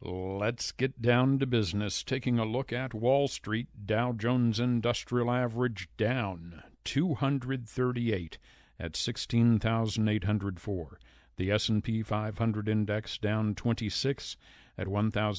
Let's get down to business. Taking a look at Wall Street, Dow Jones Industrial Average down 238 at 16,804. The S&P 500 Index down 26 at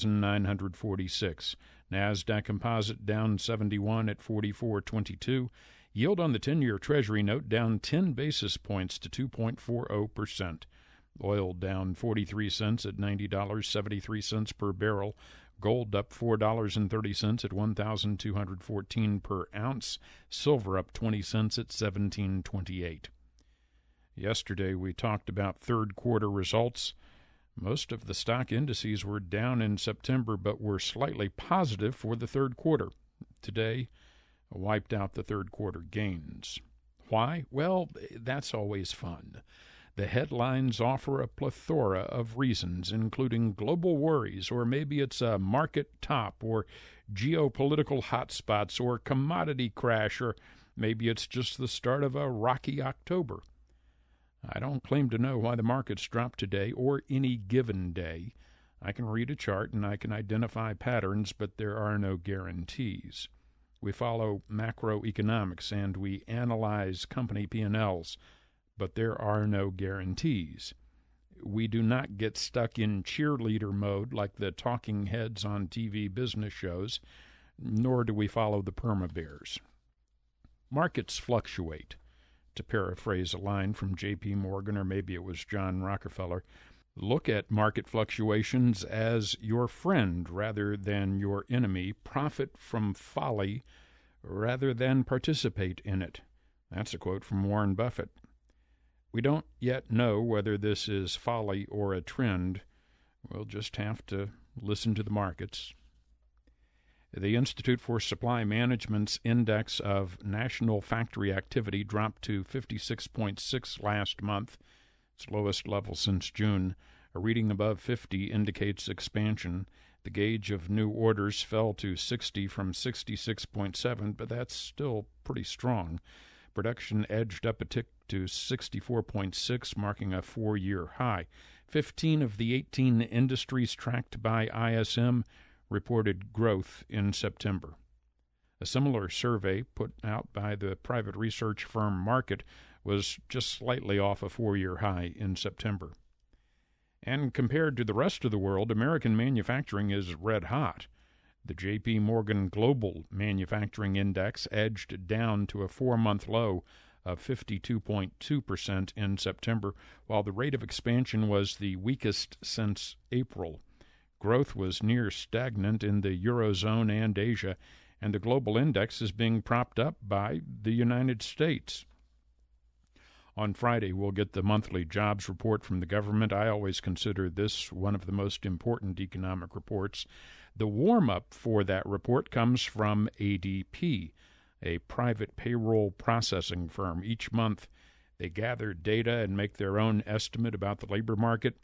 1,946. NASDAQ Composite down 71 at 4422. Yield on the 10-year Treasury note down 10 basis points to 2.40%. Oil down 43 cents at $90.73 per barrel. Gold up $4.30 at $1,214 per ounce. Silver up 20 cents at $17.28. Yesterday we talked about third quarter results. Most of the stock indices were down in September, but were slightly positive for the third quarter. Today, wiped out the third quarter gains. Why? Well, that's always fun. The headlines offer a plethora of reasons, including global worries, or maybe it's a market top, or geopolitical hotspots, or commodity crash, or maybe it's just the start of a rocky October. I don't claim to know why the markets dropped today or any given day. I can read a chart and I can identify patterns, but there are no guarantees. We follow macroeconomics and we analyze company P&Ls, but there are no guarantees. We do not get stuck in cheerleader mode like the talking heads on TV business shows, nor do we follow the perma-bears. Markets fluctuate. To paraphrase a line from J.P. Morgan, or maybe it was John Rockefeller, look at market fluctuations as your friend rather than your enemy. Profit from folly rather than participate in it. That's a quote from Warren Buffett. We don't yet know whether this is folly or a trend. We'll just have to listen to the markets. The Institute for Supply Management's index of national factory activity dropped to 56.6 last month, its lowest level since June. A reading above 50 indicates expansion. The gauge of new orders fell to 60 from 66.7, but that's still pretty strong. Production edged up a tick to 64.6, marking a four-year high. 15 of the 18 industries tracked by ISM reported growth in September. A similar survey put out by the private research firm Market was just slightly off a four-year high in September. And compared to the rest of the world, American manufacturing is red hot. The J.P. Morgan Global Manufacturing Index edged down to a four-month low of 52.2% in September, while the rate of expansion was the weakest since April. Growth was near stagnant in the Eurozone and Asia, and the global index is being propped up by the United States. On Friday, we'll get the monthly jobs report from the government. I always consider this one of the most important economic reports. The warm-up for that report comes from ADP, a private payroll processing firm. Each month, they gather data and make their own estimate about the labor market.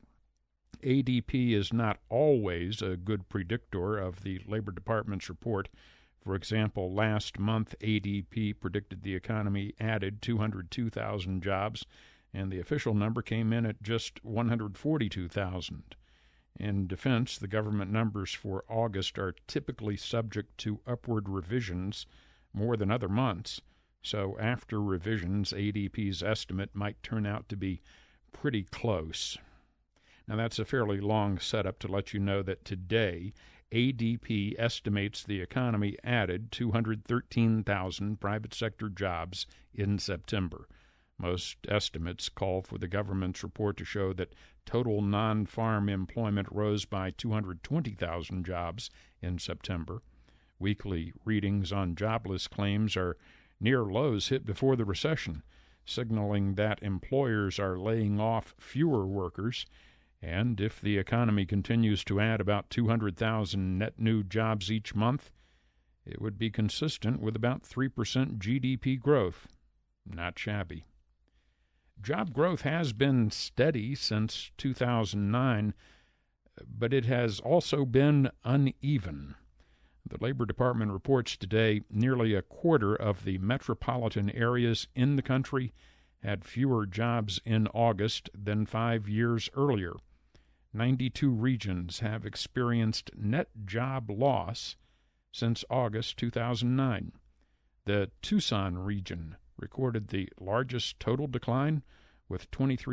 ADP is not always a good predictor of the Labor Department's report. For example, last month, ADP predicted the economy added 202,000 jobs, and the official number came in at just 142,000. In defense, the government numbers for August are typically subject to upward revisions more than other months, so after revisions, ADP's estimate might turn out to be pretty close. Now, that's a fairly long setup to let you know that today, ADP estimates the economy added 213,000 private sector jobs in September. Most estimates call for the government's report to show that total non-farm employment rose by 220,000 jobs in September. Weekly readings on jobless claims are near lows hit before the recession, signaling that employers are laying off fewer workers. And if the economy continues to add about 200,000 net new jobs each month, it would be consistent with about 3% GDP growth. Not shabby. Job growth has been steady since 2009, but it has also been uneven. The Labor Department reports today nearly a quarter of the metropolitan areas in the country had fewer jobs in August than 5 years earlier. 92 regions have experienced net job loss since August 2009. The Tucson region recorded the largest total decline, with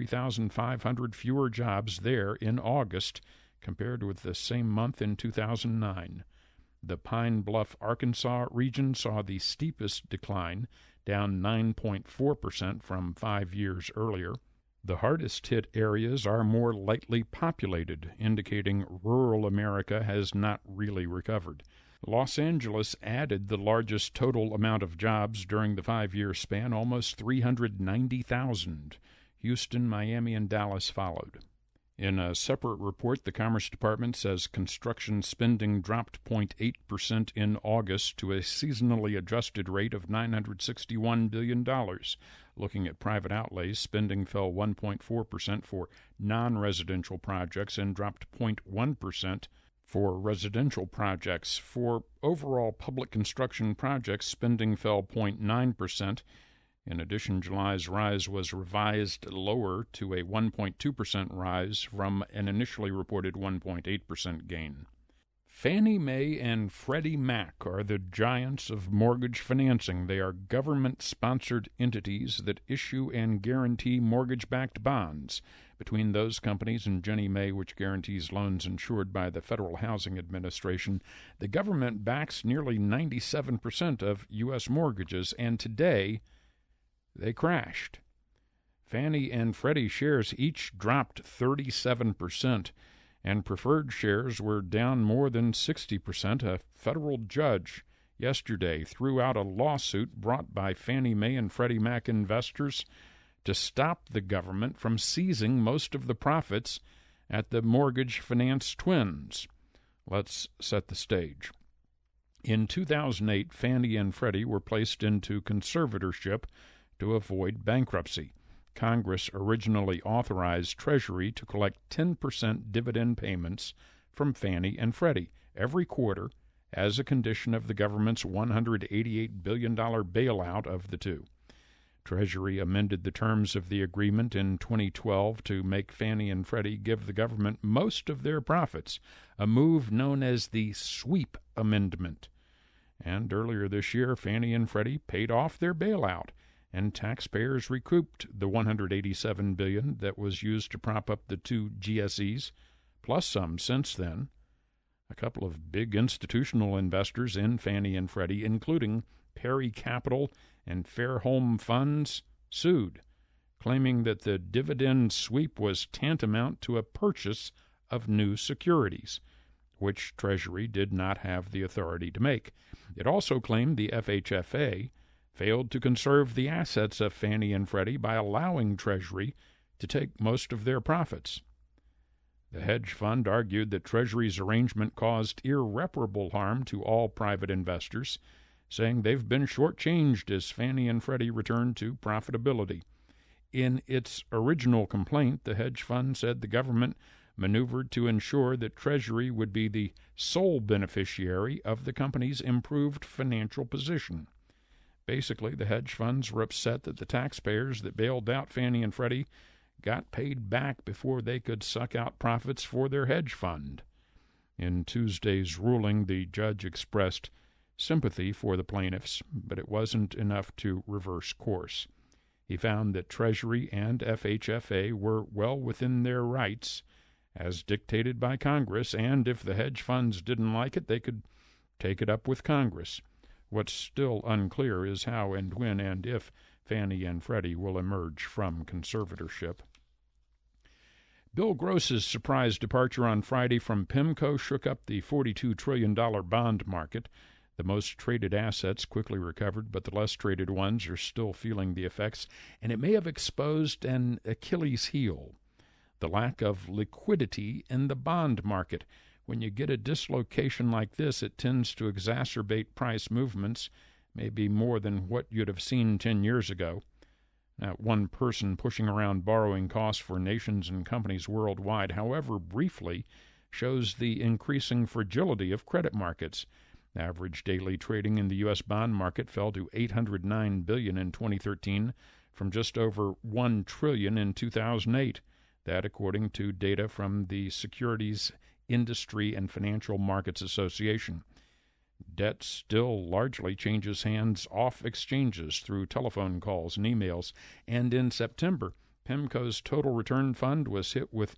23,500 fewer jobs there in August compared with the same month in 2009. The Pine Bluff, Arkansas region saw the steepest decline, down 9.4% from 5 years earlier. The hardest-hit areas are more lightly populated, indicating rural America has not really recovered. Los Angeles added the largest total amount of jobs during the 5-year span, almost 390,000. Houston, Miami, and Dallas followed. In a separate report, the Commerce Department says construction spending dropped 0.8% in August to a seasonally adjusted rate of $961 billion. Looking at private outlays, spending fell 1.4% for non-residential projects and dropped 0.1% for residential projects. For overall public construction projects, spending fell 0.9%. In addition, July's rise was revised lower to a 1.2% rise from an initially reported 1.8% gain. Fannie Mae and Freddie Mac are the giants of mortgage financing. They are government-sponsored entities that issue and guarantee mortgage-backed bonds. Between those companies and Ginnie Mae, which guarantees loans insured by the Federal Housing Administration, the government backs nearly 97% of U.S. mortgages, and today they crashed. Fannie and Freddie shares each dropped 37%, and preferred shares were down more than 60%. A federal judge yesterday threw out a lawsuit brought by Fannie Mae and Freddie Mac investors to stop the government from seizing most of the profits at the mortgage finance twins. Let's set the stage. In 2008, Fannie and Freddie were placed into conservatorship to avoid bankruptcy. Congress originally authorized Treasury to collect 10% dividend payments from Fannie and Freddie every quarter as a condition of the government's $188 billion bailout of the two. Treasury amended the terms of the agreement in 2012 to make Fannie and Freddie give the government most of their profits, a move known as the Sweep Amendment. And earlier this year, Fannie and Freddie paid off their bailout, and taxpayers recouped the $187 billion that was used to prop up the two GSEs, plus some since then. A couple of big institutional investors in Fannie and Freddie, including Perry Capital and Fairholme Funds, sued, claiming that the dividend sweep was tantamount to a purchase of new securities, which Treasury did not have the authority to make. It also claimed the FHFA failed to conserve the assets of Fannie and Freddie by allowing Treasury to take most of their profits. The hedge fund argued that Treasury's arrangement caused irreparable harm to all private investors, saying they've been shortchanged as Fannie and Freddie returned to profitability. In its original complaint, the hedge fund said the government maneuvered to ensure that Treasury would be the sole beneficiary of the company's improved financial position. Basically, the hedge funds were upset that the taxpayers that bailed out Fannie and Freddie got paid back before they could suck out profits for their hedge fund. In Tuesday's ruling, the judge expressed sympathy for the plaintiffs, but it wasn't enough to reverse course. He found that Treasury and FHFA were well within their rights, as dictated by Congress, and if the hedge funds didn't like it, they could take it up with Congress. What's still unclear is how and when and if Fannie and Freddie will emerge from conservatorship. Bill Gross's surprise departure on Friday from PIMCO shook up the $42 trillion bond market. The most traded assets quickly recovered, but the less traded ones are still feeling the effects, and it may have exposed an Achilles heel: the lack of liquidity in the bond market. When you get a dislocation like this, it tends to exacerbate price movements, maybe more than what you'd have seen 10 years ago. Now, one person pushing around borrowing costs for nations and companies worldwide, however briefly, shows the increasing fragility of credit markets. Average daily trading in the U.S. bond market fell to $809 billion in 2013 from just over $1 trillion in 2008. That according to data from the Securities Industry and Financial Markets Association. Debt still largely changes hands off exchanges through telephone calls and emails, and in September, PIMCO's total return fund was hit with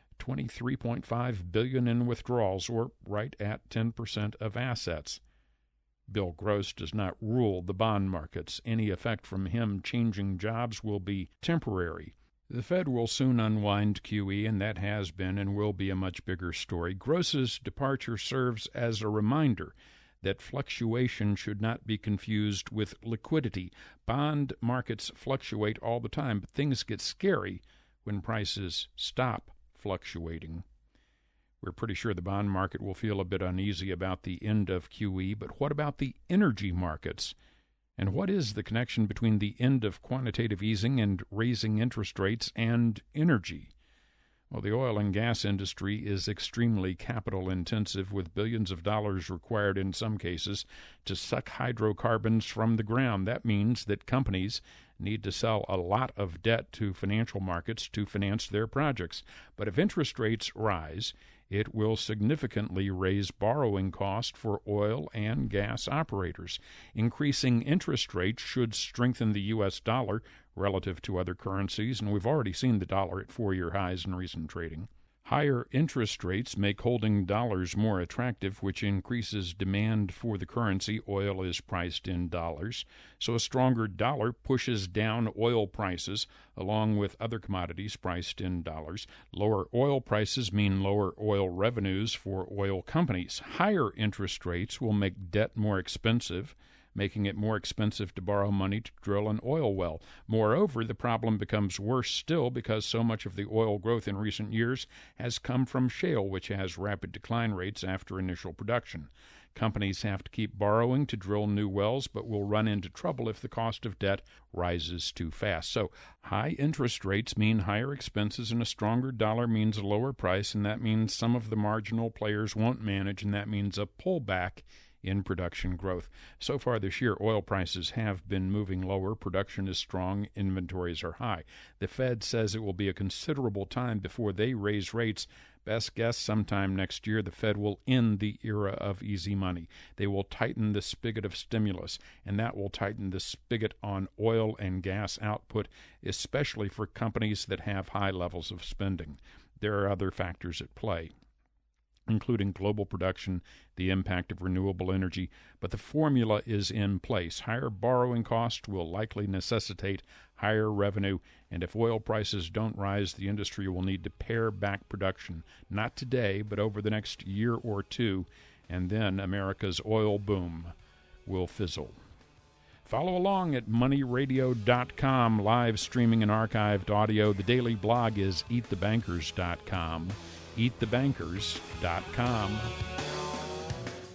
$23.5 billion in withdrawals, or right at 10% of assets. Bill Gross does not rule the bond markets. Any effect from him changing jobs will be temporary. The Fed will soon unwind QE, and that has been and will be a much bigger story. Gross's departure serves as a reminder that fluctuation should not be confused with liquidity. Bond markets fluctuate all the time, but things get scary when prices stop fluctuating. We're pretty sure the bond market will feel a bit uneasy about the end of QE, but what about the energy markets? And what is the connection between the end of quantitative easing and raising interest rates and energy? Well, the oil and gas industry is extremely capital intensive, with billions of dollars required in some cases to suck hydrocarbons from the ground. That means that companies need to sell a lot of debt to financial markets to finance their projects. But if interest rates rise, it will significantly raise borrowing costs for oil and gas operators. Increasing interest rates should strengthen the U.S. dollar relative to other currencies, and we've already seen the dollar at 4-year highs in recent trading. Higher interest rates make holding dollars more attractive, which increases demand for the currency. Oil is priced in dollars, so a stronger dollar pushes down oil prices along with other commodities priced in dollars. Lower oil prices mean lower oil revenues for oil companies. Higher interest rates will make debt more expensive, making it more expensive to borrow money to drill an oil well. Moreover, the problem becomes worse still because so much of the oil growth in recent years has come from shale, which has rapid decline rates after initial production. Companies have to keep borrowing to drill new wells, but will run into trouble if the cost of debt rises too fast. So high interest rates mean higher expenses, and a stronger dollar means a lower price, and that means some of the marginal players won't manage, and that means a pullback in production growth. So far this year, oil prices have been moving lower. Production is strong. Inventories are high. The Fed says it will be a considerable time before they raise rates. Best guess sometime next year, the Fed will end the era of easy money. They will tighten the spigot of stimulus, and that will tighten the spigot on oil and gas output, especially for companies that have high levels of spending. There are other factors at play, including global production, the impact of renewable energy, but the formula is in place. Higher borrowing costs will likely necessitate higher revenue, and if oil prices don't rise, the industry will need to pare back production, not today, but over the next year or two, and then America's oil boom will fizzle. Follow along at moneyradio.com, live streaming and archived audio. The daily blog is eatthebankers.com. eatthebankers.com.